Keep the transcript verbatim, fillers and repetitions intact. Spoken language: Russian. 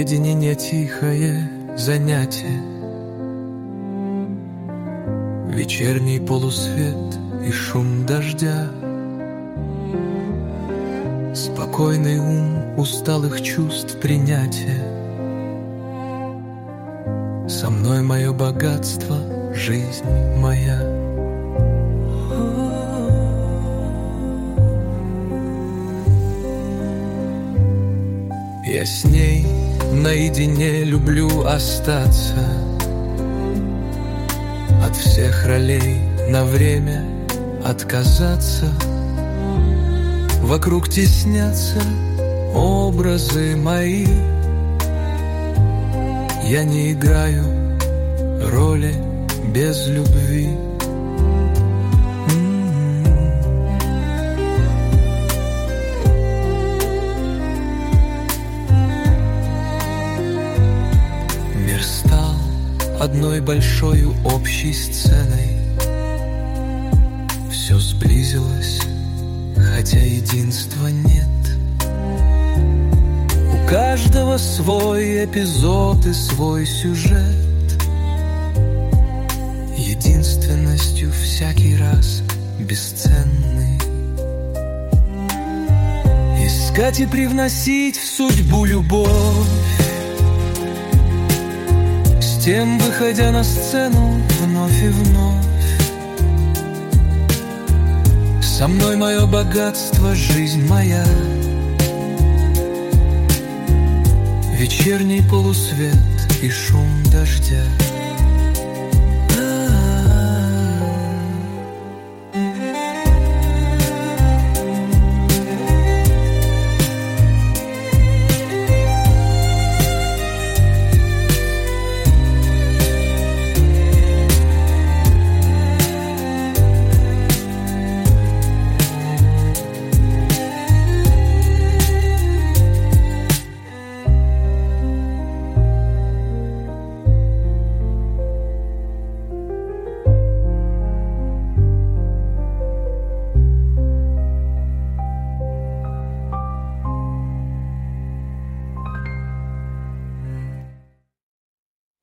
Уединение тихое занятие, вечерний полусвет и шум дождя, спокойный ум усталых чувств принятия. Со мной мое богатство, жизнь моя. Я с ней наедине люблю остаться, от всех ролей на время отказаться. Вокруг теснятся образы мои, я не играю роли без любви. Мир стал одной большой общей сценой, все сблизилось, хотя единства нет. У каждого свой эпизод и свой сюжет, единственностью всякий раз бесценный. Искать и привносить в судьбу любовь, с тем выходя на сцену вновь и вновь. Со мной мое богатство, жизнь моя. Вечерний полусвет и шум дождя.